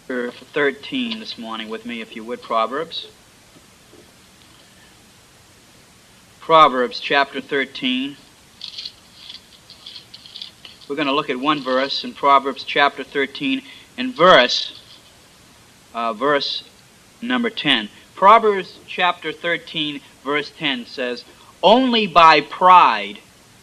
13 this morning with me, if you would. Proverbs chapter 13. We're going to look at one verse in Proverbs chapter 13 and verse number 10. Proverbs chapter 13 verse 10 says, "Only by pride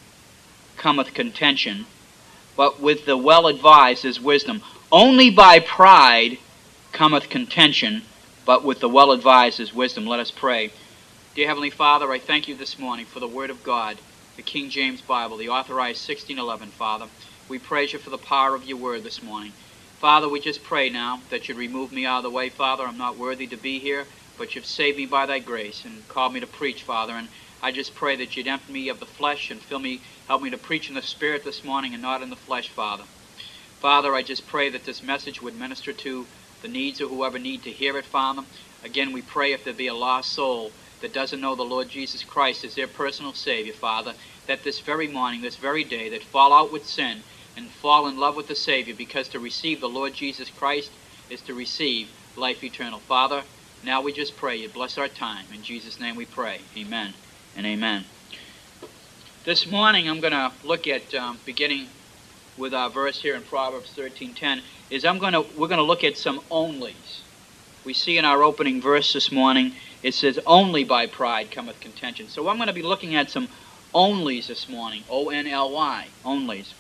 cometh contention, but with the well-advised is wisdom." Only by pride cometh contention, but with the well-advised is wisdom. Let us pray. Dear Heavenly Father, I thank you this morning for the Word of God, the King James Bible, the authorized 1611, Father. We praise you for the power of your Word this morning. Father, we just pray now that you'd remove me out of the way, Father. I'm not worthy to be here, but you've saved me by thy grace and called me to preach, Father. And I just pray that you'd empty me of the flesh and help me to preach in the Spirit this morning and not in the flesh, Father. Father, I just pray that this message would minister to the needs of whoever need to hear it, Father. Again, we pray if there be a lost soul that doesn't know the Lord Jesus Christ as their personal Savior, Father, that this very morning, this very day, that fall out with sin and fall in love with the Savior, because to receive the Lord Jesus Christ is to receive life eternal. Father, now we just pray you bless our time. In Jesus' name we pray. Amen and amen. This morning I'm going to look at, beginning with our verse here in Proverbs 13:10, we're going to look at some onlys. We see in our opening verse this morning, it says, "Only by pride cometh contention." So I'm going to be looking at some onlys this morning, O-N-L-Y, onlys.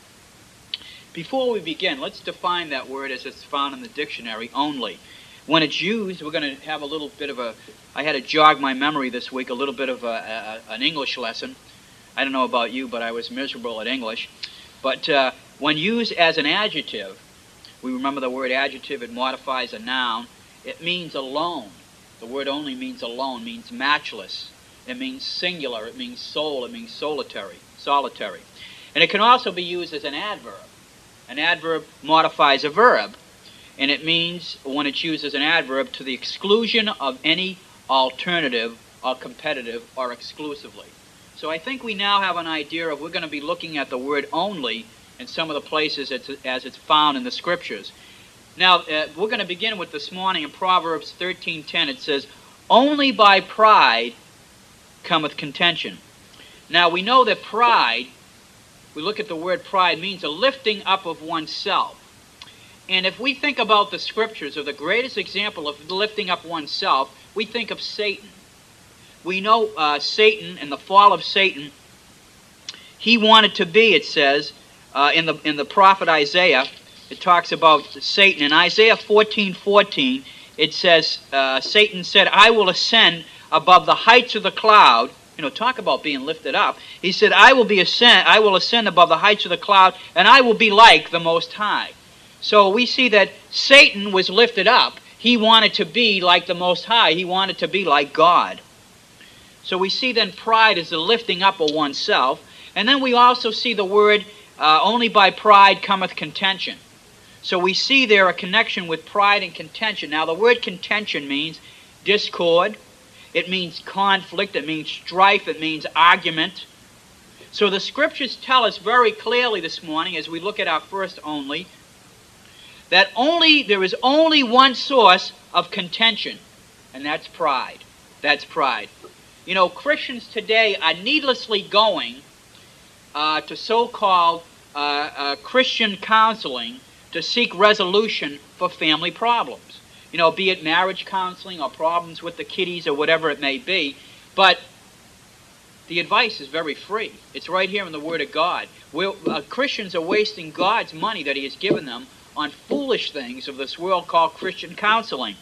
Before we begin, let's define that word as it's found in the dictionary, only. When it's used, we're going to have a little bit of I had to jog my memory this week, a little bit of an English lesson. I don't know about you, but I was miserable at English. But when used as an adjective, we remember the word adjective, it modifies a noun. It means alone. The word only means alone, means matchless. It means singular, it means sole, it means solitary. And it can also be used as an adverb. An adverb modifies a verb, and it means, when it's used as an adverb, to the exclusion of any alternative or competitive or exclusively. So I think we now have an idea of, we're going to be looking at the word only in some of the places as it's found in the Scriptures. Now, we're going to begin with this morning in Proverbs 13:10. It says, "Only by pride cometh contention." Now, we know that pride, we look at the word pride, means a lifting up of oneself. And if we think about the Scriptures, or the greatest example of lifting up oneself, we think of Satan. We know Satan, and the fall of Satan, he wanted to be, it says, in the prophet Isaiah, it talks about Satan. In Isaiah 14:14, it says, Satan said, "I will ascend above the heights of the cloud." Talk about being lifted up. He said, I will ascend above the heights of the cloud, and I will be like the Most High. So we see that Satan was lifted up. He wanted to be like the Most High. He wanted to be like God. So we see then pride is the lifting up of oneself. And then we also see the word, "Only by pride cometh contention." So we see there a connection with pride and contention. Now the word contention means discord. It means conflict. It means strife. It means argument. So the Scriptures tell us very clearly this morning, as we look at our first only, that there is only one source of contention, and that's pride. That's pride. Christians today are needlessly going to so-called Christian counseling to seek resolution for family problems. Be it marriage counseling or problems with the kiddies or whatever it may be. But the advice is very free. It's right here in the Word of God. Christians are wasting God's money that He has given them on foolish things of this world called Christian counseling.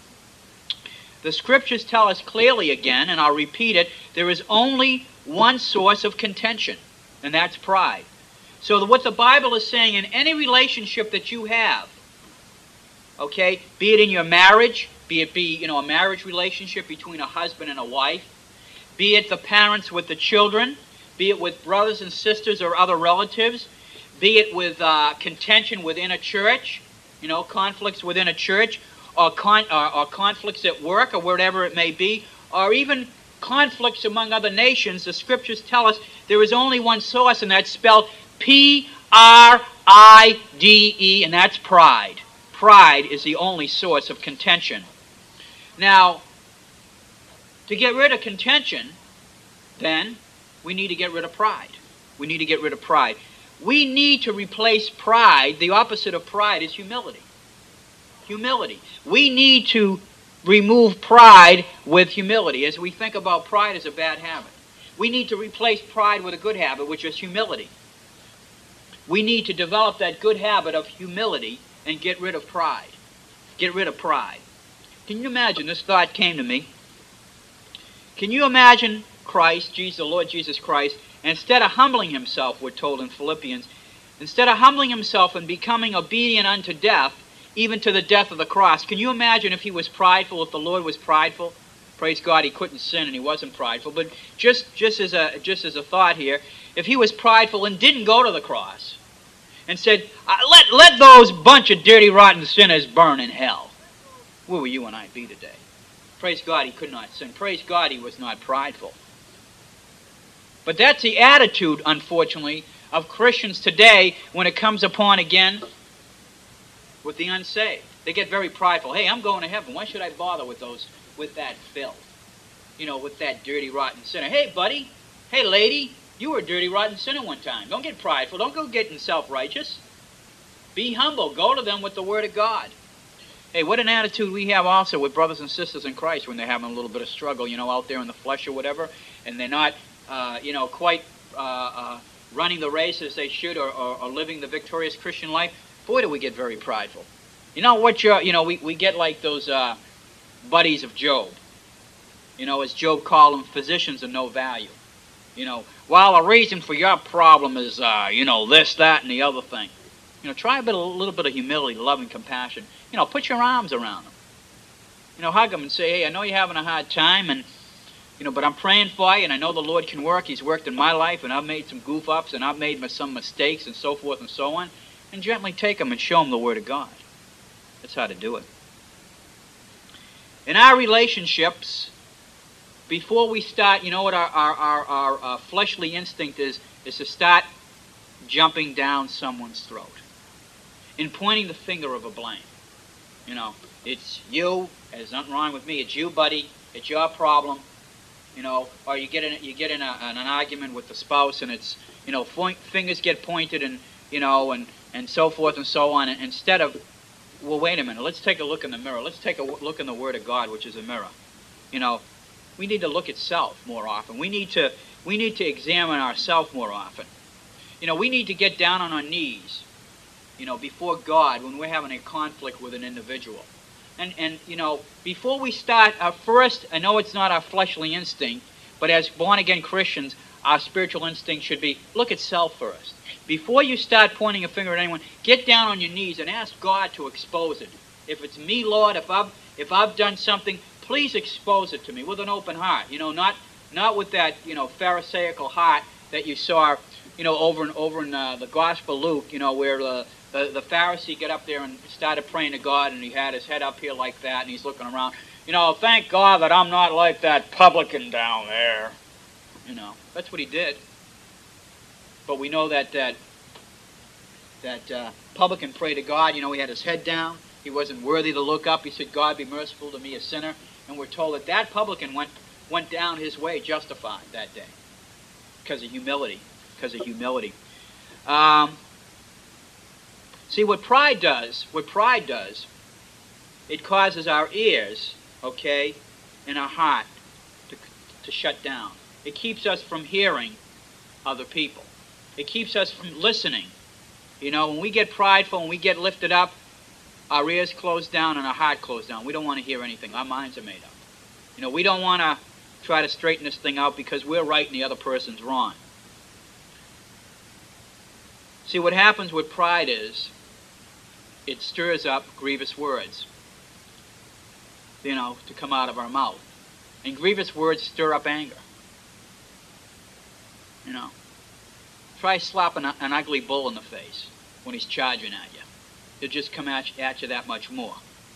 The Scriptures tell us clearly again, and I'll repeat it, there is only one source of contention, and that's pride. So what the Bible is saying, in any relationship that you have, okay, be it in your marriage, be it a marriage relationship between a husband and a wife, be it the parents with the children, be it with brothers and sisters or other relatives, be it with contention within a church, conflicts within a church, or conflicts at work, or whatever it may be, or even conflicts among other nations, the Scriptures tell us there is only one source, and that's spelled P-R-I-D-E, and that's pride. pride is the only source of contention. Now, to get rid of contention, then, we need to get rid of pride. We need to get rid of pride. We need to replace pride. The opposite of pride is humility. Humility. We need to remove pride with humility. As we think about pride as a bad habit, we need to replace pride with a good habit, which is humility. We need to develop that good habit of humility and get rid of pride. Get rid of pride. Can you imagine? This thought came to me. Can you imagine Christ, Jesus, the Lord Jesus Christ, instead of humbling himself, we're told in Philippians, instead of humbling himself and becoming obedient unto death, even to the death of the cross, can you imagine if he was prideful, if the Lord was prideful? Praise God, he couldn't sin and he wasn't prideful. But just as a thought here, if he was prideful and didn't go to the cross and said, let those bunch of dirty, rotten sinners burn in hell, where will you and I be today? Praise God, he could not sin. Praise God, he was not prideful. But that's the attitude, unfortunately, of Christians today when it comes upon, again, with the unsaved. They get very prideful. Hey, I'm going to heaven. Why should I bother with that filth? You know, with that dirty, rotten sinner. Hey, buddy. Hey, lady. You were a dirty, rotten sinner one time. Don't get prideful. Don't go getting self-righteous. Be humble. Go to them with the Word of God. Hey, what an attitude we have also with brothers and sisters in Christ when they're having a little bit of struggle, you know, out there in the flesh or whatever, and they're not, quite running the race as they should or living the victorious Christian life. Boy, do we get very prideful. You know what? We get like those buddies of Job. You know, as Job called them, physicians of no value. You know, well, the reason for your problem is, this, that, and the other thing. You know, try a little bit of humility, love, and compassion. You know, put your arms around them. You know, hug them and say, hey, I know you're having a hard time, and but I'm praying for you, and I know the Lord can work. He's worked in my life, and I've made some goof-ups, and I've made some mistakes, and so forth and so on. And gently take them and show them the Word of God. That's how to do it. In our relationships, before we start, you know what our fleshly instinct is to start jumping down someone's throat and pointing the finger of a blame. You know, it's you. There's nothing wrong with me. It's you, buddy. It's your problem. You know, or you get in an argument with the spouse, and it's fingers get pointed, and and so forth and so on. And instead of, well, wait a minute. Let's take a look in the mirror. Let's take a look in the Word of God, which is a mirror. You know, we need to look at self more often. We need to examine ourselves more often. You know, we need to get down on our knees, before God when we're having a conflict with an individual. And before we start, first, I know it's not our fleshly instinct, but as born-again Christians, our spiritual instinct should be, look at self first. Before you start pointing a finger at anyone, get down on your knees and ask God to expose it. If it's me, Lord, if I've done something, please expose it to me with an open heart. Not with that, Pharisaical heart that you saw, over in the Gospel of Luke, where the Pharisee got up there and started praying to God, and he had his head up here like that, and he's looking around. Thank God that I'm not like that publican down there. That's what he did. But we know that publican prayed to God. He had his head down. He wasn't worthy to look up. He said, God, be merciful to me, a sinner. And we're told that publican went down his way justified that day because of humility. See, what pride does, it causes our ears, and our heart to shut down. It keeps us from hearing other people. It keeps us from listening. When we get prideful and we get lifted up, our ears close down and our heart close down. We don't want to hear anything. Our minds are made up. We don't want to try to straighten this thing out because we're right and the other person's wrong. See, what happens with pride is it stirs up grievous words, to come out of our mouth. And grievous words stir up anger. Try slapping an ugly bull in the face when he's charging at you. He'll just come at you that much more.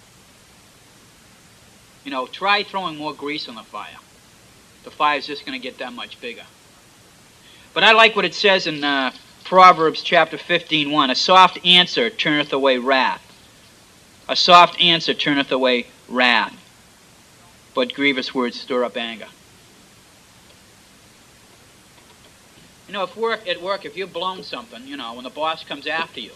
Try throwing more grease on the fire. The fire's just going to get that much bigger. But I like what it says in Proverbs chapter 15:1. A soft answer turneth away wrath, A soft answer turneth away wrath, but grievous words stir up anger. You know, at work, if you've blown something, you know, when the boss comes after you,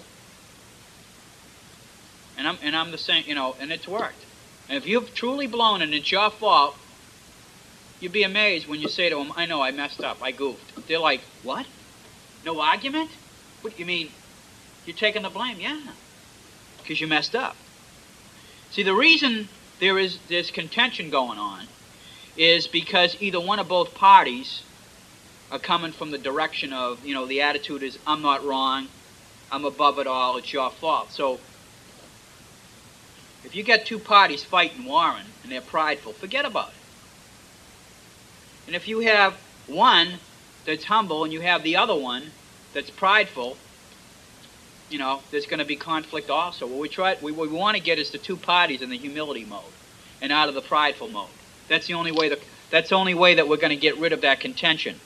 and I'm the same, you know, and it's worked. And if you've truly blown it and it's your fault, you'd be amazed when you say to them, I know, I messed up, I goofed. They're like, what? No argument? What, you mean, you're taking the blame? Yeah, because you messed up. See, the reason there's contention going on is because either one or both parties are coming from the direction of, you know, the attitude is, I'm not wrong, I'm above it all, it's your fault. So, if you get two parties fighting, warring, and they're prideful, forget about it. And if you have one that's humble and you have the other one that's prideful, you know, there's going to be conflict also. What we want to get is the two parties in the humility mode and out of the prideful mode. That's the only way that we're going to get rid of that contention.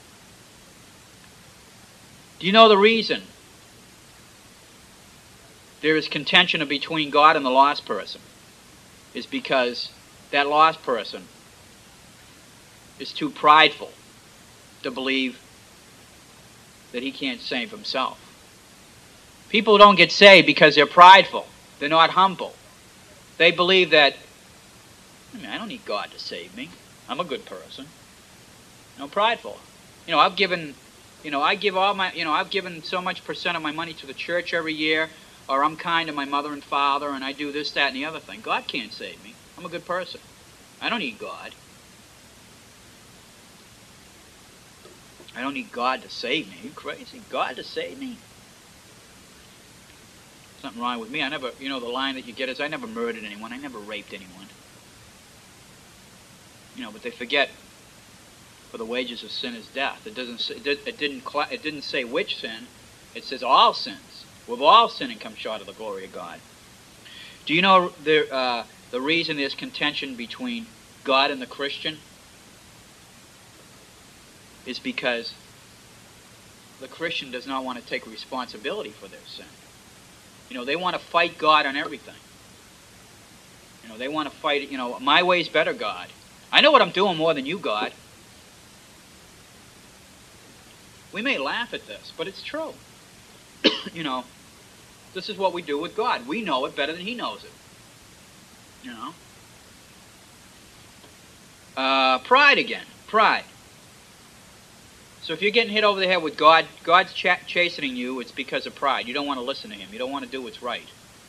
Do you know the reason there is contention between God and the lost person? Is because that lost person is too prideful to believe that he can't save himself. People don't get saved because they're prideful. They're not humble. They believe that, I don't need God to save me. I'm a good person. Prideful. I've given so much percent of my money to the church every year, or I'm kind to my mother and father, and I do this, that, and the other thing. God can't save me. I'm a good person. I don't need God. I don't need God to save me. Are you crazy? God to save me? Something wrong with me. I never, the line that you get is, I never murdered anyone. I never raped anyone. But they forget, for the wages of sin is death. It didn't say which sin. It says all sins. We've all sinned and come short of the glory of God. Do you know the reason there's contention between God and the Christian? Is because the Christian does not want to take responsibility for their sin. They want to fight God on everything. They want to fight, my way's better, God. I know what I'm doing more than you, God. We may laugh at this, but it's true. This is what we do with God. We know it better than He knows it. Pride again. Pride. So if you're getting hit over the head with God's chastening you, it's because of pride. You don't want to listen to Him. You don't want to do what's right.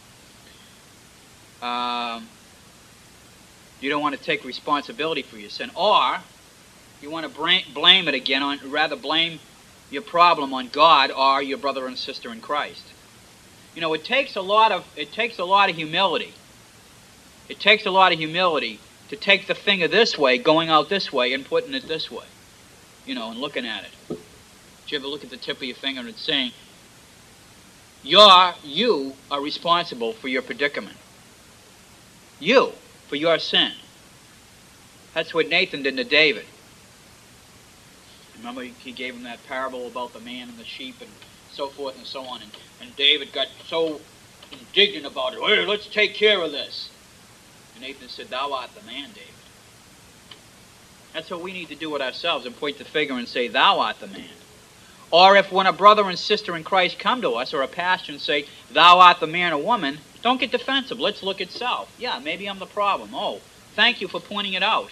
You don't want to take responsibility for your sin. Or you want to blame it again, rather blame your problem on God or your brother and sister in Christ. It takes a lot of humility. It takes a lot of humility to take the finger this way, going out this way, and putting it this way. And looking at it. Did you ever look at the tip of your finger and it's saying, you are responsible for your predicament. You, for your sin. That's what Nathan did to David. Remember, he gave him that parable about the man and the sheep and so forth and so on. And David got so indignant about it. Hey, let's take care of this. And Nathan said, thou art the man, David. That's what we need to do with ourselves and point the finger and say, thou art the man. Or if when a brother and sister in Christ come to us, or a pastor, and say, thou art the man or woman, don't get defensive. Let's look at self. Yeah, maybe I'm the problem. Oh, thank you for pointing it out.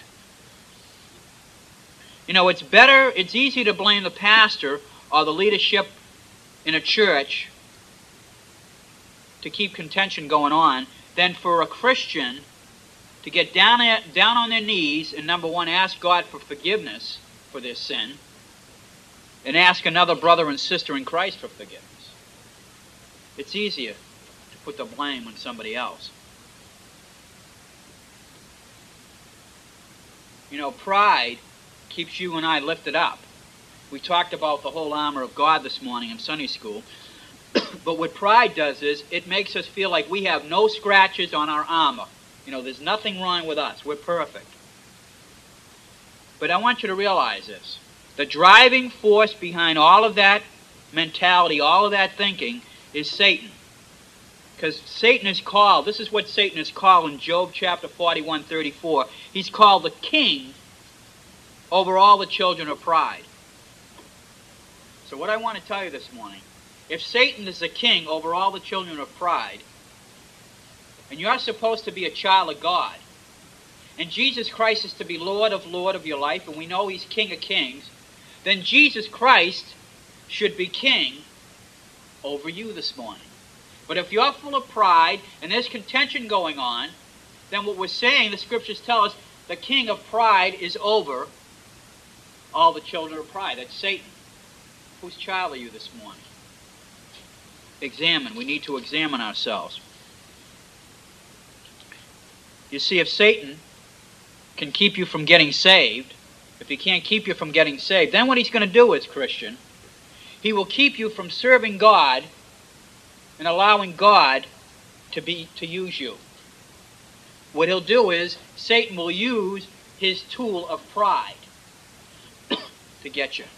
It's easy to blame the pastor or the leadership in a church to keep contention going on than for a Christian to get down on their knees and, number one, ask God for forgiveness for their sin, and ask another brother and sister in Christ for forgiveness. It's easier to put the blame on somebody else. Pride keeps you and I lifted up. We talked about the whole armor of God this morning in Sunday school. But what pride does is it makes us feel like we have no scratches on our armor. There's nothing wrong with us. We're perfect. But I want you to realize this. The driving force behind all of that mentality, all of that thinking, is Satan. Because Satan is called, this is what Satan is called in Job chapter 41:34. He's called the king over all the children of pride. So what I want to tell you this morning, if Satan is the king over all the children of pride, and you're supposed to be a child of God, and Jesus Christ is to be Lord of your life, and we know He's King of Kings, then Jesus Christ should be king over you this morning. But if you're full of pride and there's contention going on, then what we're saying, the scriptures tell us, the king of pride is over all the children of pride. That's Satan. Whose child are you this morning? Examine. We need to examine ourselves. You see, if Satan can keep you from getting saved, if he can't keep you from getting saved, then what he's going to do is, Christian, he will keep you from serving God and allowing God to use you. What he'll do is, Satan will use his tool of pride to get you.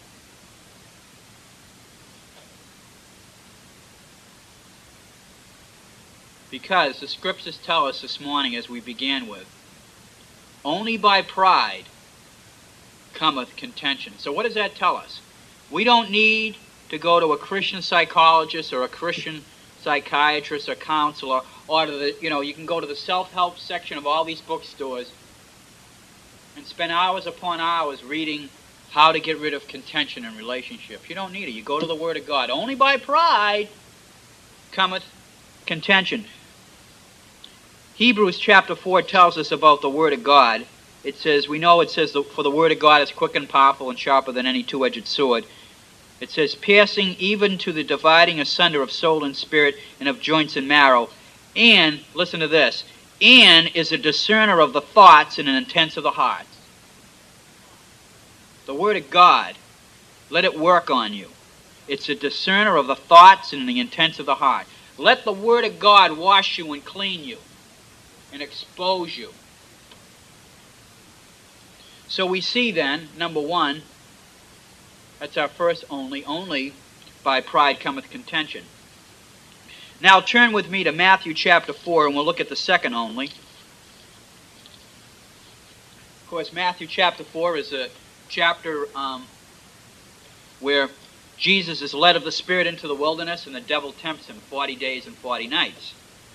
Because the scriptures tell us this morning, as we began with, only by pride cometh contention. So what does that tell us? We don't need to go to a Christian psychologist or a Christian psychiatrist or counselor, or to the, you can go to the self-help section of all these bookstores and spend hours upon hours reading how to get rid of contention in relationships. You don't need it. You go to the Word of God. Only by pride cometh contention. Hebrews chapter 4 tells us about the Word of God. It says, for the Word of God is quick and powerful and sharper than any two-edged sword. It says, piercing even to the dividing asunder of soul and spirit and of joints and marrow. And, listen to this, and is a discerner of the thoughts and an intents of the heart. The Word of God, let it work on you. It's a discerner of the thoughts and the intents of the heart. Let the Word of God wash you and clean you and expose you. So we see then, number one, that's our first only by pride cometh contention. Now turn with me to Matthew chapter 4 and we'll look at the second only. Of course, Matthew chapter 4 is a chapter where Jesus is led of the Spirit into the wilderness and the devil tempts him 40 days and 40 nights.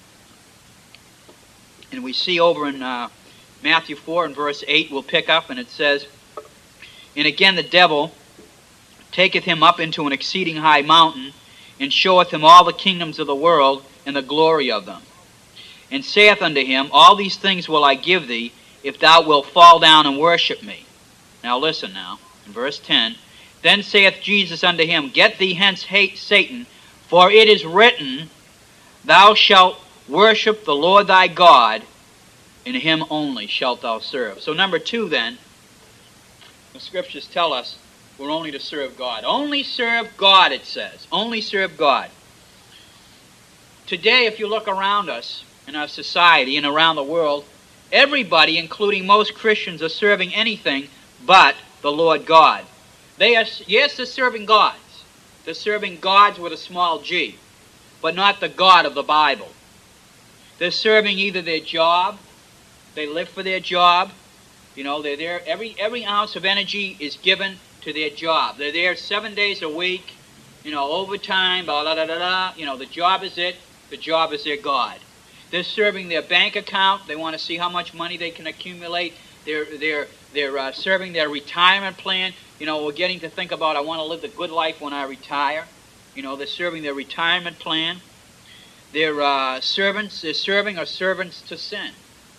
And we see over in Matthew 4 and verse 8, we'll pick up, and it says, and again the devil taketh him up into an exceeding high mountain, and showeth him all the kingdoms of the world and the glory of them, and saith unto him, all these things will I give thee, if thou wilt fall down and worship me. Now listen now, in verse 10, then saith Jesus unto him, get thee hence, Satan, for it is written, thou shalt worship the Lord thy God, and him only shalt thou serve. So number two then, the scriptures tell us we're only to serve God. Only serve God, it says. Only serve God. Today, if you look around us, in our society and around the world, everybody, including most Christians, are serving anything but the Lord God. Yes, they're serving gods. They're serving gods with a small g, but not the God of the Bible. They're serving either their job, they live for their job, they're there, every ounce of energy is given to their job. They're there 7 days a week, overtime, blah, blah, blah, blah, blah. The job is it, the job is their God. They're serving their bank account, they want to see how much money they can accumulate. They're serving their retirement plan. We're getting to think about, I want to live the good life when I retire. They're serving their retirement plan. They're serving are servants to sin.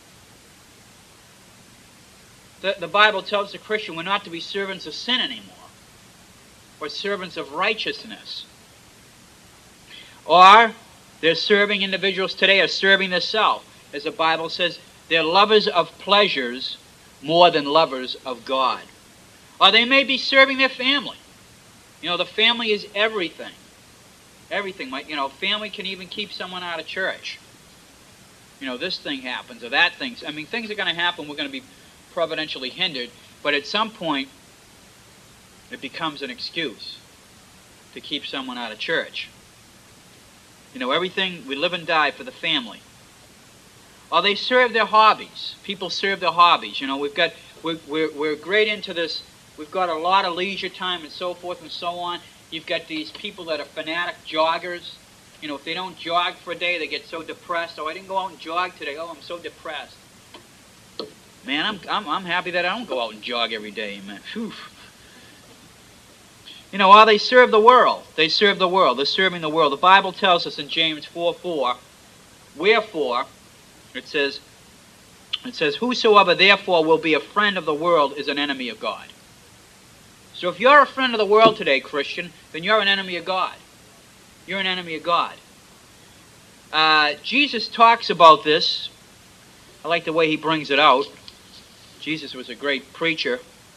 The Bible tells the Christian we're not to be servants of sin anymore, but servants of righteousness. Or they're serving, individuals today are serving themselves. As the Bible says, they're lovers of pleasures more than lovers of God. Or they may be serving their family. The family is everything. Everything. Family can even keep someone out of church. This thing happens or that thing. Things are going to happen. We're going to be providentially hindered. But at some point, it becomes an excuse to keep someone out of church. You know, everything, we live and die for the family. Or they serve their hobbies. People serve their hobbies. You know, we're great into this. We've got a lot of leisure time and so forth and so on. You've got these people that are fanatic joggers. You know, if they don't jog for a day, they get so depressed. Oh, I didn't go out and jog today. Oh, I'm so depressed. Man, I'm happy that I don't go out and jog every day, man. Whew. You know, while they serve the world. They serve the world. They're serving the world. The Bible tells us in James 4:4, wherefore, it says, whosoever therefore will be a friend of the world is an enemy of God. So if you're a friend of the world today, Christian, then you're an enemy of God. You're an enemy of God. Jesus talks about this. I like the way he brings it out. Jesus was a great preacher.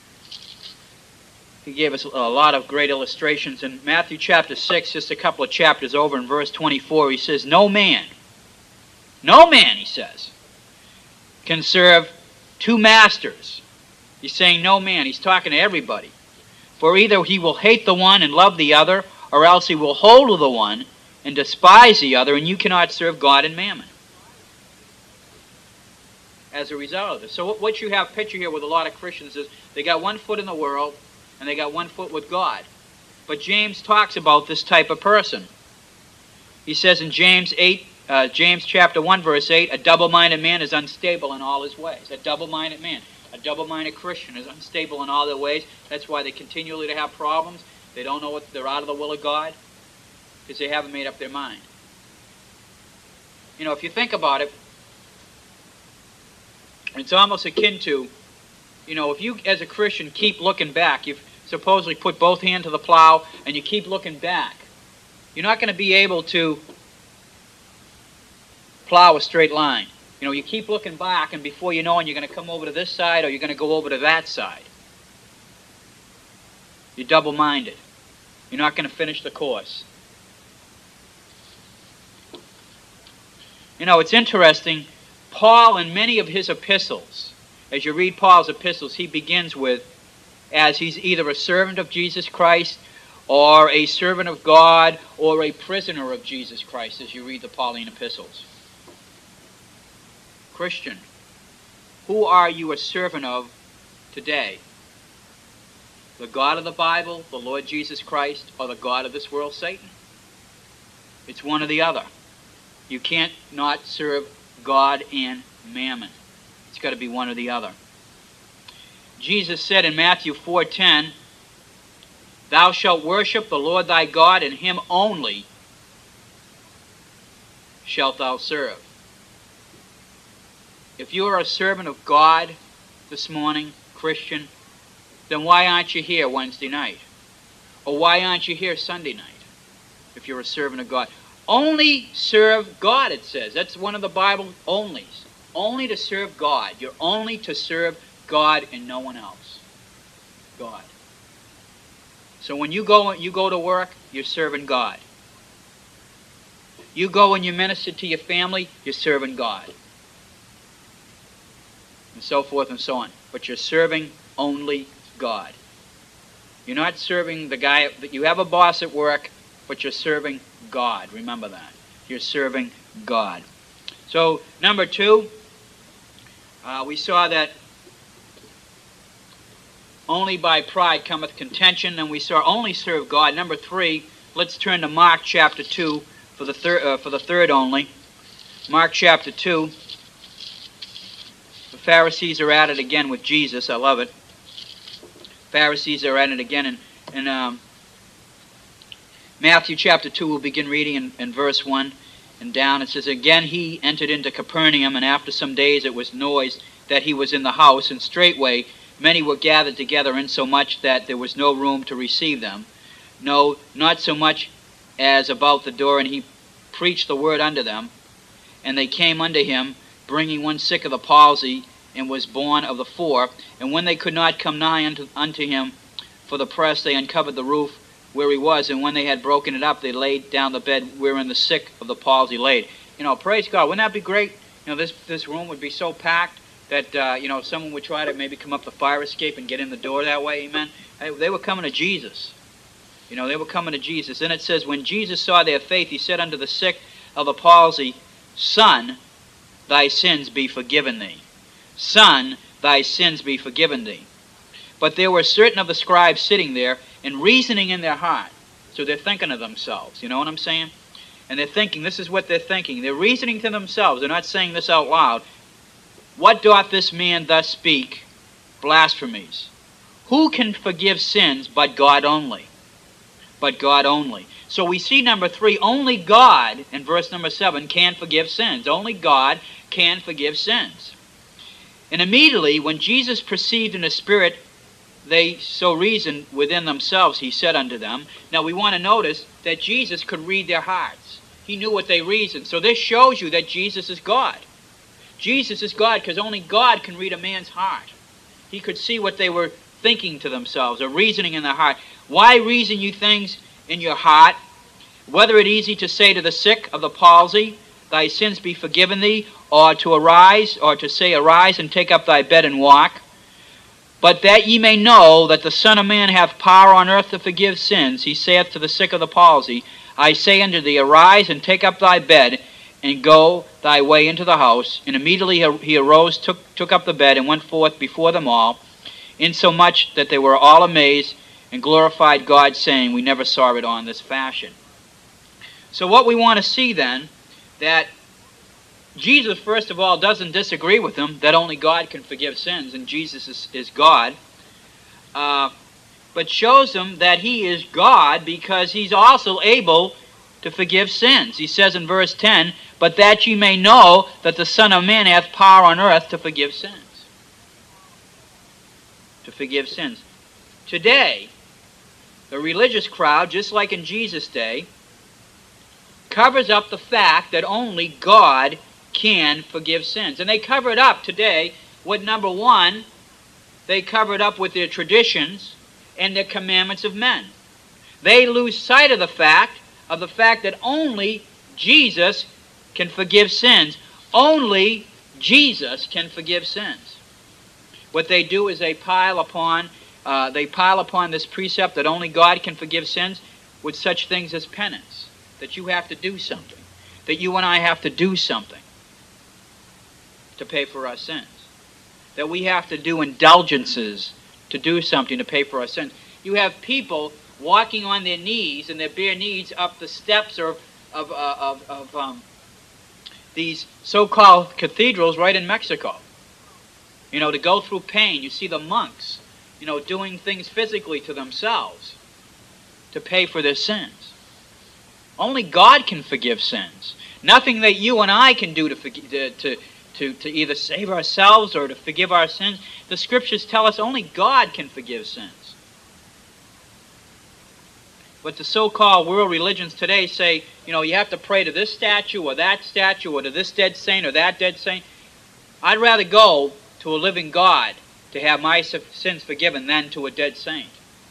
He gave us a lot of great illustrations. In Matthew chapter 6, just a couple of chapters over in verse 24, he says, no man, he says, can serve two masters. He's saying no man. He's talking to everybody. For either he will hate the one and love the other, or else he will hold to the one and despise the other, and you cannot serve God and mammon. As a result of this. So what you have picture here with a lot of Christians is they got one foot in the world and they got one foot with God. But James talks about this type of person. He says in James chapter 1 verse 8, a double-minded man is unstable in all his ways. A double-minded man, a double-minded Christian is unstable in all their ways. That's why they continually have problems. They don't know what they're out of the will of God because they haven't made up their mind. You know, if you think about it, it's almost akin to, you know, if you as a Christian keep looking back, you've supposedly put both hands to the plow and you keep looking back, you're not going to be able to plow a straight line. You know, you keep looking back and before you know it, you're going to come over to this side or you're going to go over to that side. You're double-minded. You're not going to finish the course. You know, it's interesting. Paul, in many of his epistles, as you read Paul's epistles, he begins with, as he's either a servant of Jesus Christ or a servant of God or a prisoner of Jesus Christ, as you read the Pauline epistles. Christian, who are you a servant of today? The God of the Bible, the Lord Jesus Christ, or the God of this world, Satan? It's one or the other. You can't not serve God and mammon. It's got to be one or the other. Jesus said in Matthew 4:10, thou shalt worship the Lord thy God, and him only shalt thou serve. If you are a servant of God this morning, Christian, then why aren't you here Wednesday night? Or why aren't you here Sunday night if you're a servant of God? Only serve God, it says. That's one of the Bible onlys. Only to serve God. You're only to serve God and no one else. God. So when you go to work, you're serving God. You go and you minister to your family, you're serving God. And so forth and so on. But you're serving only God. You're not serving the guy. You have a boss at work, but you're serving God. Remember that. You're serving God. So, number 2, we saw that only by pride cometh contention, and we saw only serve God. Number 3, let's turn to Mark chapter 2 for the third only. Mark chapter 2. The Pharisees are at it again with Jesus. I love it. Pharisees are at it again in Matthew chapter 2, we'll begin reading in verse 1 and down. It says, again he entered into Capernaum, and after some days it was noised that he was in the house, and straightway many were gathered together, insomuch that there was no room to receive them. No, not so much as about the door, and he preached the word unto them. And they came unto him, bringing one sick of the palsy, and was born of the 4. And when they could not come nigh unto him for the press, they uncovered the roof where he was, and when they had broken it up, they laid down the bed wherein the sick of the palsy laid. You know, praise God. Wouldn't that be great? You know, this room would be so packed that, you know, someone would try to maybe come up the fire escape and get in the door that way, amen? They were coming to Jesus. You know, they were coming to Jesus. And it says, when Jesus saw their faith, he said unto the sick of the palsy, Son, thy sins be forgiven thee. Son, thy sins be forgiven thee. But there were certain of the scribes sitting there and reasoning in their heart. So they're thinking of themselves. You know what I'm saying? And they're thinking, this is what they're thinking. They're reasoning to themselves. They're not saying this out loud. What doth this man thus speak? Blasphemies. Who can forgive sins but God only? But God only. So we see number 3, only God, in verse number 7, can forgive sins. Only God can forgive sins. And immediately, when Jesus perceived in the Spirit they so reasoned within themselves, he said unto them. Now we want to notice that Jesus could read their hearts. He knew what they reasoned. So this shows you that Jesus is God. Jesus is God because only God can read a man's heart. He could see what they were thinking to themselves or reasoning in their heart. Why reason you things in your heart? Whether it easy to say to the sick of the palsy, thy sins be forgiven thee, or to say, arise and take up thy bed and walk. But that ye may know that the Son of Man hath power on earth to forgive sins, he saith to the sick of the palsy, I say unto thee, arise and take up thy bed, and go thy way into the house. And immediately he arose, took up the bed, and went forth before them all, insomuch that they were all amazed, and glorified God, saying, we never saw it on this fashion. So what we want to see then, that Jesus, first of all, doesn't disagree with them, that only God can forgive sins, and Jesus is God, but shows them that he is God because he's also able to forgive sins. He says in verse 10, but that ye may know that the Son of Man hath power on earth to forgive sins. To forgive sins. Today, the religious crowd, just like in Jesus' day, covers up the fact that only God can forgive sins. And they cover it up today with, number 1, they cover it up with their traditions and their commandments of men. They lose sight of the fact that only Jesus can forgive sins. Only Jesus can forgive sins. What they do is they pile upon this precept that only God can forgive sins with such things as penance, that you have to do something, that you and I have to do something to pay for our sins, that we have to do indulgences to do something to pay for our sins. You have people walking on their knees and their bare knees up the steps of these so-called cathedrals right in Mexico. You know, to go through pain. You see the monks, you know, doing things physically to themselves to pay for their sins. Only God can forgive sins. Nothing that you and I can do to either save ourselves or to forgive our sins. The Scriptures tell us only God can forgive sins. But the so-called world religions today say, you know, you have to pray to this statue or to this dead saint or that dead saint. I'd rather go to a living God to have my sins forgiven than to a dead saint.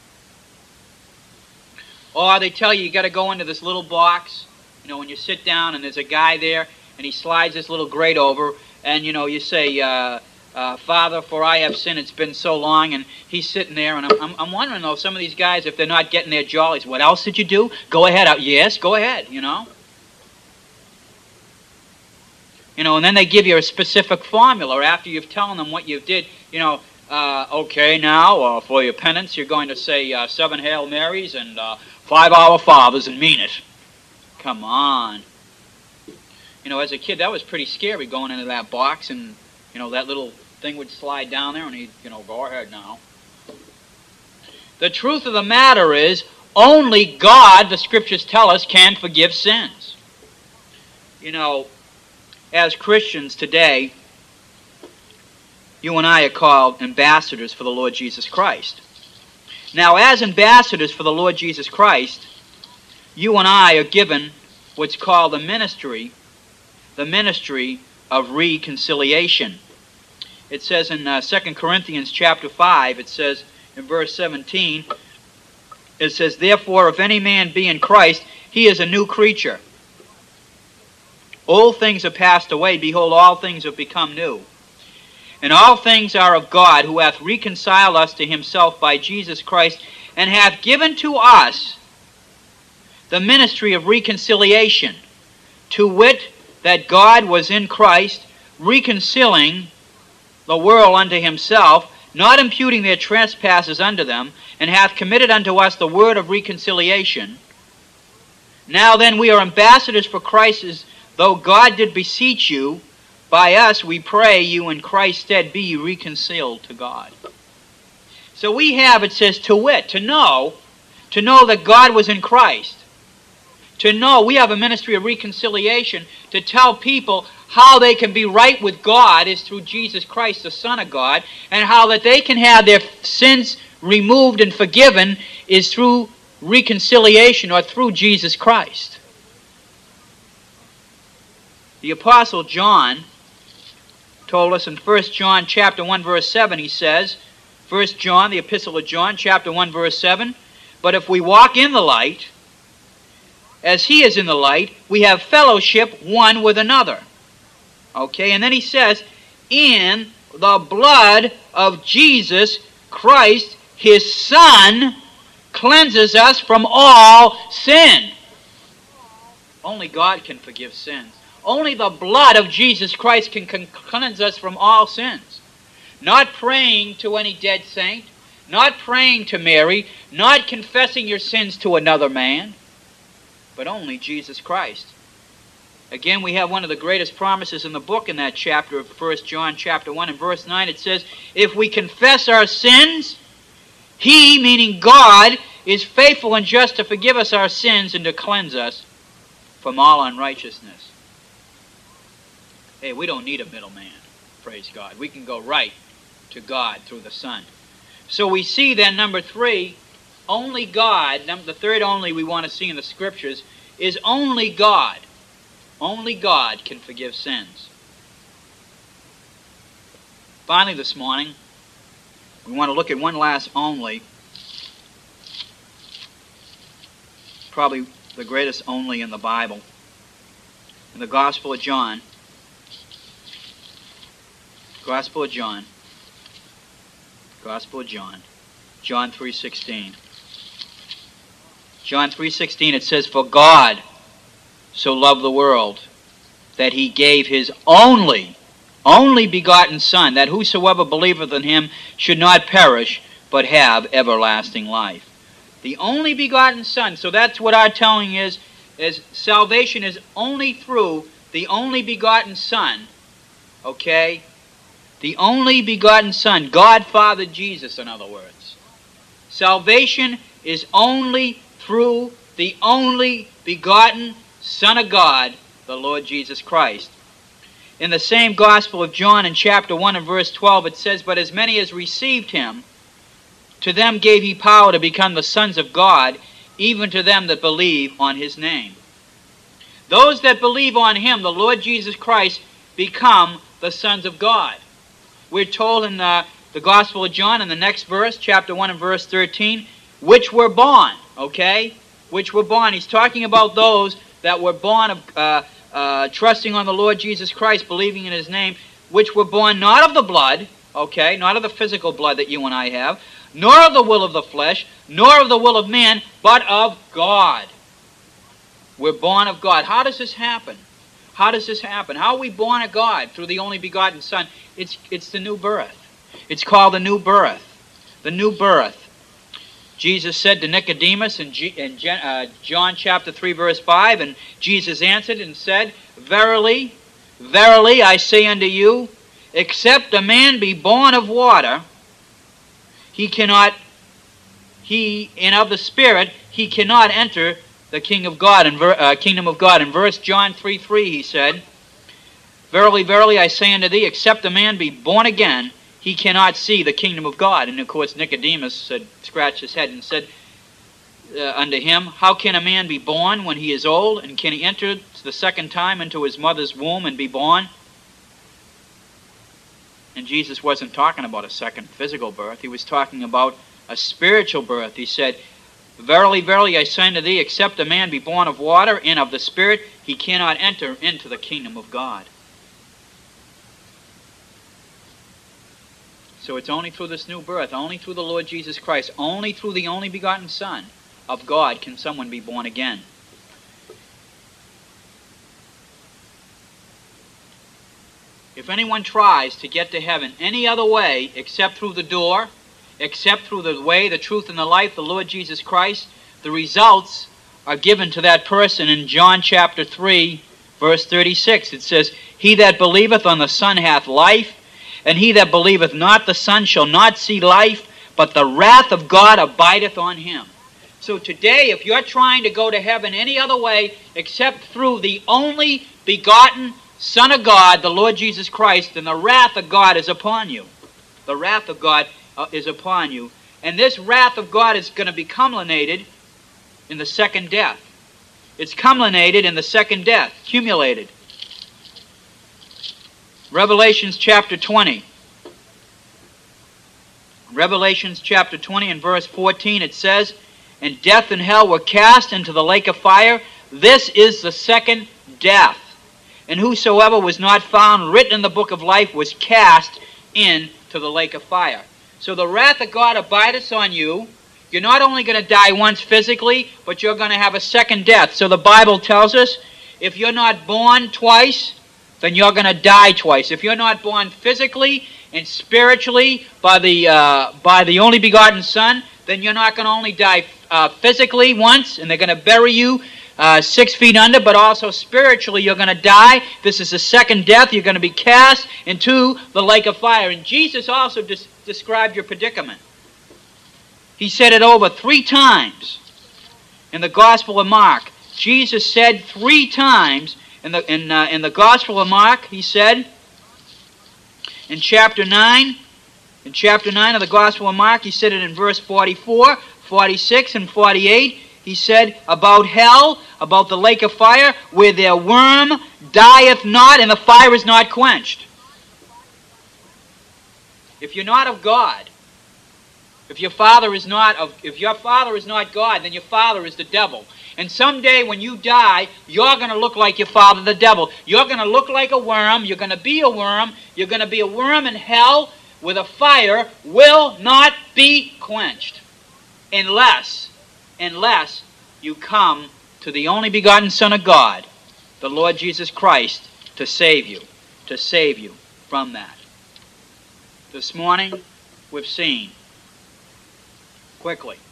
Or they tell you got to go into this little box, you know, when you sit down and there's a guy there and he slides this little grate over and, you know, you say, Father, for I have sinned, it's been so long, and he's sitting there, and I'm wondering, though, some of these guys, if they're not getting their jollies, what else did you do? Go ahead. Yes, go ahead, you know. You know, and then they give you a specific formula after you've told them what you did, you know, okay, now, for your penance, you're going to say 7 Hail Marys and 5 Our Fathers and mean it. Come on. You know, as a kid, that was pretty scary, going into that box, and, you know, that little thing would slide down there, and he'd, you know, go ahead now. The truth of the matter is, only God, the Scriptures tell us, can forgive sins. You know, as Christians today, you and I are called ambassadors for the Lord Jesus Christ. Now, as ambassadors for the Lord Jesus Christ, you and I are given what's called the ministry of reconciliation. It says in 2 Corinthians chapter 5, it says in verse 17, it says, therefore, if any man be in Christ, he is a new creature. Old things are passed away, behold, all things have become new. And all things are of God, who hath reconciled us to himself by Jesus Christ, and hath given to us the ministry of reconciliation, to wit, that God was in Christ, reconciling the world unto himself, not imputing their trespasses unto them, and hath committed unto us the word of reconciliation. Now then we are ambassadors for Christ, as though God did beseech you, by us we pray you in Christ's stead be ye reconciled to God. So we have, it says, to wit, to know that God was in Christ. To know, we have a ministry of reconciliation to tell people how they can be right with God is through Jesus Christ, the Son of God, and how that they can have their sins removed and forgiven is through reconciliation or through Jesus Christ. The Apostle John told us in 1 John chapter 1 verse 7, he says, 1 John, the Epistle of John, chapter 1 verse 7, but if we walk in the light, as he is in the light, we have fellowship one with another. Okay, and then he says, in the blood of Jesus Christ, his Son, cleanses us from all sin. Only God can forgive sins. Only the blood of Jesus Christ can cleanse us from all sins. Not praying to any dead saint, not praying to Mary, not confessing your sins to another man, but only Jesus Christ. Again, we have one of the greatest promises in the book in that chapter of 1 John chapter 1 and verse 9. It says, if we confess our sins, he, meaning God, is faithful and just to forgive us our sins and to cleanse us from all unrighteousness. Hey, we don't need a middleman, praise God. We can go right to God through the Son. So we see then, number 3, only God, the third only we want to see in the Scriptures, is only God. Only God can forgive sins. Finally this morning, we want to look at one last only, probably the greatest only in the Bible, in the Gospel of John. Gospel of John. Gospel of John. John 3:16. John 3:16, it says, for God so loved the world that he gave his only begotten Son, that whosoever believeth in him should not perish, but have everlasting life. The only begotten Son. So that's what our telling is salvation is only through the only begotten Son. Okay? The only begotten Son. God, Father, Jesus, in other words. Salvation is only through the only begotten Son of God, the Lord Jesus Christ. In the same Gospel of John in chapter 1 and verse 12 it says, but as many as received him, to them gave he power to become the sons of God, even to them that believe on his name. Those that believe on him, the Lord Jesus Christ, become the sons of God. We're told in the Gospel of John in the next verse, chapter 1 and verse 13, which were born, okay? Which were born. He's talking about those that were born of trusting on the Lord Jesus Christ, believing in his name, which were born not of the blood, okay, not of the physical blood that you and I have, nor of the will of the flesh, nor of the will of man, but of God. We're born of God. How does this happen? How does this happen? How are we born of God? Through the only begotten Son. It's the new birth. It's called the new birth. The new birth. Jesus said to Nicodemus in John chapter 3 verse 5, and Jesus answered and said, verily, verily, I say unto you, except a man be born of water, and of the Spirit, he cannot enter the kingdom of God. In verse John 3:3 he said, verily, verily, I say unto thee, except a man be born again, he cannot see the kingdom of God. And of course Nicodemus scratched his head and said unto him, how can a man be born when he is old? And can he enter the second time into his mother's womb and be born? And Jesus wasn't talking about a second physical birth. He was talking about a spiritual birth. He said, verily, verily, I say unto thee, except a man be born of water and of the Spirit, he cannot enter into the kingdom of God. So it's only through this new birth, only through the Lord Jesus Christ, only through the only begotten Son of God can someone be born again. If anyone tries to get to heaven any other way except through the door, except through the way, the truth, and the life, the Lord Jesus Christ, the results are given to that person in John chapter 3, verse 36. It says, "He that believeth on the Son hath life, and he that believeth not the Son shall not see life, but the wrath of God abideth on him." So today, if you're trying to go to heaven any other way except through the only begotten Son of God, the Lord Jesus Christ, then the wrath of God is upon you. The wrath of God is upon you. And this wrath of God is going to be culminated in the second death. It's culminated in the second death, accumulated. Revelations chapter 20. Revelations chapter 20 and verse 14, it says, "And death and hell were cast into the lake of fire. This is the second death. And whosoever was not found written in the book of life was cast into the lake of fire." So the wrath of God abideth on you. You're not only going to die once physically, but you're going to have a second death. So the Bible tells us, if you're not born twice, then you're going to die twice. If you're not born physically and spiritually by the only begotten Son, then you're not going to only die physically once, and they're going to bury you 6 feet under, but also spiritually you're going to die. This is the second death. You're going to be cast into the lake of fire. And Jesus also described your predicament. He said it over 3 times in the Gospel of Mark. Jesus said 3 times in the Gospel of Mark, he said, in chapter 9 of the Gospel of Mark, he said it in verse 44, 46, and 48. He said about hell, about the lake of fire, where their worm dieth not and the fire is not quenched. If you're not of God, if your father is not God, then your father is the devil. And someday when you die, you're going to look like your father, the devil. You're going to look like a worm. You're going to be a worm. You're going to be a worm in hell where the fire will not be quenched unless you come to the only begotten Son of God, the Lord Jesus Christ, to save you from that. This morning, we've seen, quickly,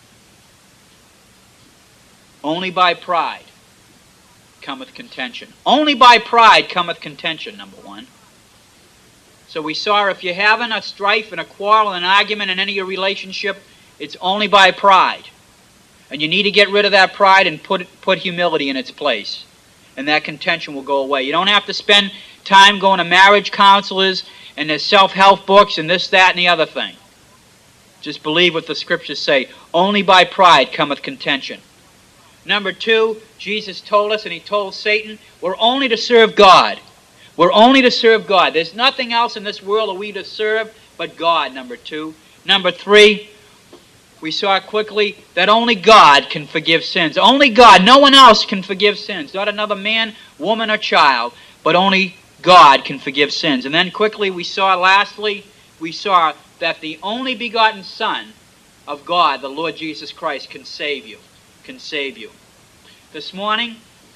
only by pride cometh contention. Only by pride cometh contention, number 1. So we saw if you're having a strife and a quarrel and an argument in any relationship, it's only by pride. And you need to get rid of that pride and put humility in its place. And that contention will go away. You don't have to spend time going to marriage counselors and there's self-help books and this, that, and the other thing. Just believe what the Scriptures say. Only by pride cometh contention. Number 2, Jesus told us, and he told Satan, we're only to serve God. We're only to serve God. There's nothing else in this world that we to serve but God, number 2. Number 3, we saw quickly that only God can forgive sins. Only God. No one else can forgive sins. Not another man, woman, or child, but only God can forgive sins. And then quickly we saw, lastly, that the only begotten Son of God, the Lord Jesus Christ, can save you. Can save you. This morning,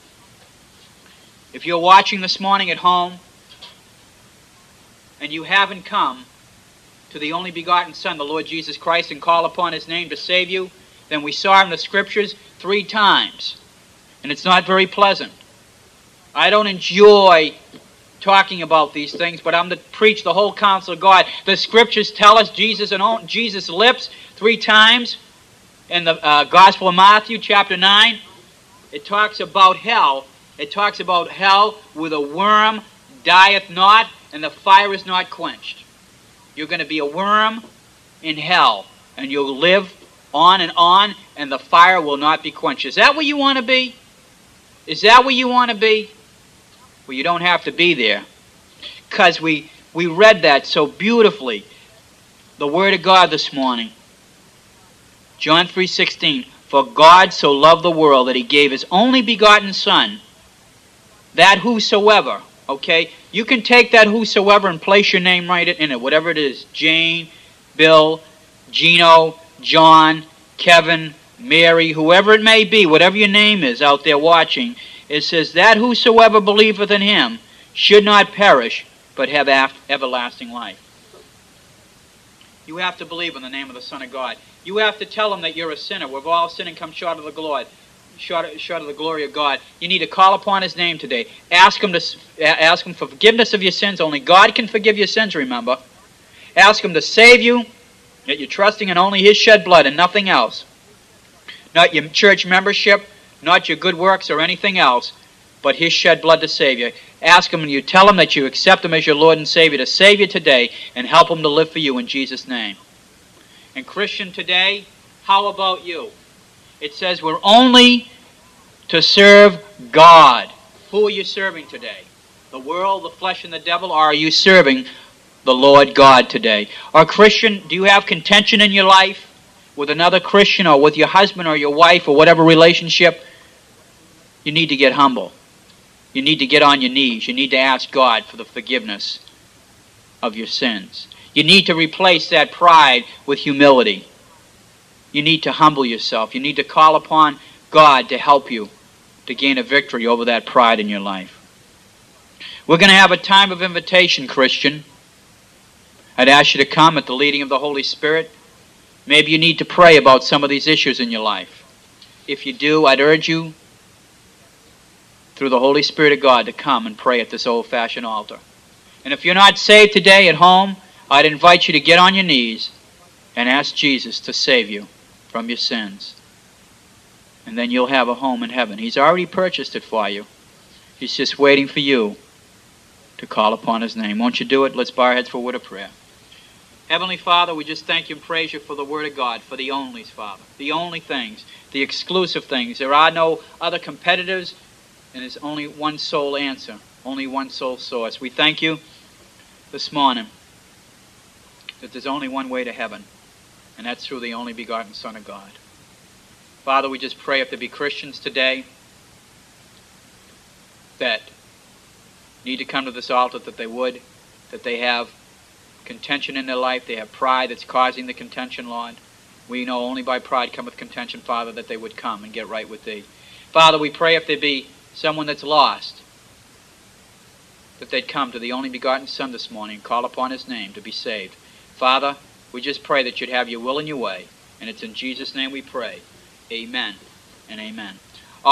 if you're watching this morning at home and you haven't come to the only begotten Son, the Lord Jesus Christ, and call upon His name to save you, then we saw in the Scriptures 3 times. And it's not very pleasant. I don't enjoy talking about these things, but I'm to preach the whole counsel of God. The Scriptures tell us Jesus' lips 3 times in the Gospel of Matthew, chapter 9. It talks about hell. It talks about hell where the worm dieth not and the fire is not quenched. You're going to be a worm in hell, and you'll live on, and the fire will not be quenched. Is that where you want to be? Is that where you want to be? Well, you don't have to be there, because we read that so beautifully. The Word of God this morning. John 3:16. For God so loved the world that He gave His only begotten Son, that whosoever, okay, you can take that whosoever and place your name right in it, whatever it is, Jane, Bill, Gino, John, Kevin, Mary, whoever it may be, whatever your name is out there watching, it says, that whosoever believeth in Him should not perish, but have everlasting life. You have to believe in the name of the Son of God. You have to tell them that you're a sinner. We've all sinned and come short of the glory. Short of the glory of God. You need to call upon His name today. Ask Him for forgiveness of your sins. Only God can forgive your sins, remember. Ask Him to save you, that you're trusting in only His shed blood and nothing else. Not your church membership, not your good works or anything else, but His shed blood to save you. Ask Him and you tell Him that you accept Him as your Lord and Savior to save you today and help Him to live for you in Jesus' name. And Christian, today, how about you? It says we're only to serve God. Who are you serving today? The world, the flesh, and the devil? Or are you serving the Lord God today? Or Christian, do you have contention in your life with another Christian or with your husband or your wife or whatever relationship? You need to get humble. You need to get on your knees. You need to ask God for the forgiveness of your sins. You need to replace that pride with humility. You need to humble yourself. You need to call upon God to help you to gain a victory over that pride in your life. We're going to have a time of invitation, Christian. I'd ask you to come at the leading of the Holy Spirit. Maybe you need to pray about some of these issues in your life. If you do, I'd urge you, through the Holy Spirit of God, to come and pray at this old-fashioned altar. And if you're not saved today at home, I'd invite you to get on your knees and ask Jesus to save you from your sins. And then you'll have a home in heaven. He's already purchased it for you. He's just waiting for you to call upon His name. Won't you do it? Let's bow our heads for a word of prayer. Heavenly Father, we just thank You and praise You for the Word of God, for the onlys, Father. The only things, the exclusive things. There are no other competitors, and there's only one sole answer, only one sole source. We thank You this morning that there's only one way to heaven, and that's through the only begotten Son of God. Father, we just pray if there be Christians today that need to come to this altar, that they would, that they have contention in their life, they have pride that's causing the contention, Lord. We know only by pride cometh contention, Father, that they would come and get right with Thee. Father, we pray if there be someone that's lost, that they'd come to the only begotten Son this morning and call upon His name to be saved. Father, we just pray that You'd have Your will and Your way, and it's in Jesus' name we pray. Amen and amen.